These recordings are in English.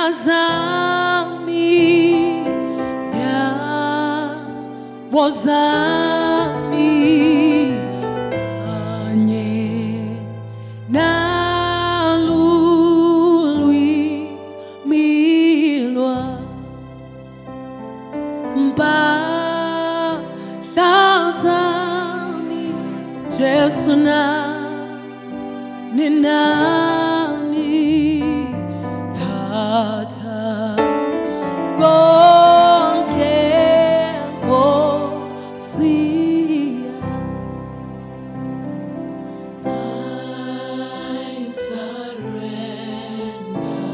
Nazami ya wozami anye nalului milwa Lazami Jesu na ninani tata konke kosia I surrender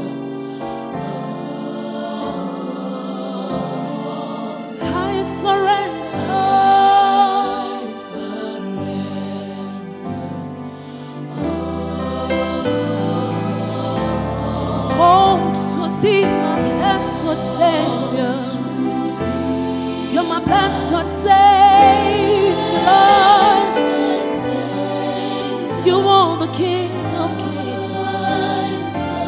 I surrender my blessed Savior, you're my blessed Savior. You are the King of Kings.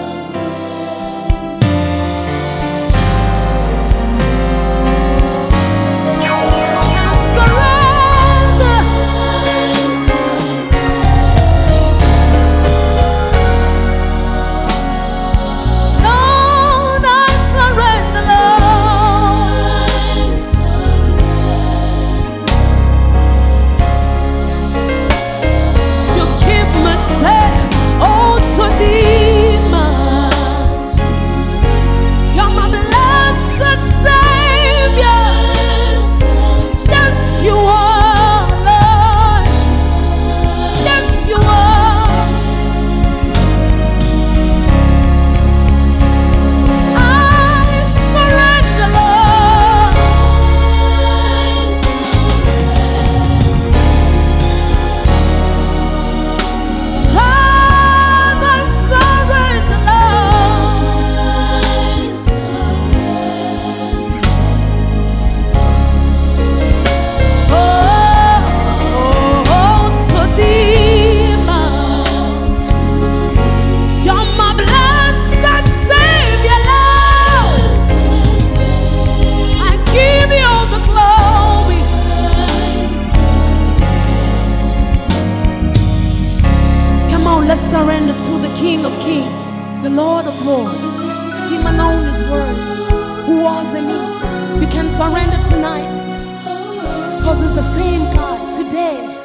Let's surrender to the King of Kings, the Lord of Lords. Him alone is worthy, who was and is. You can surrender tonight, because it's the same God today,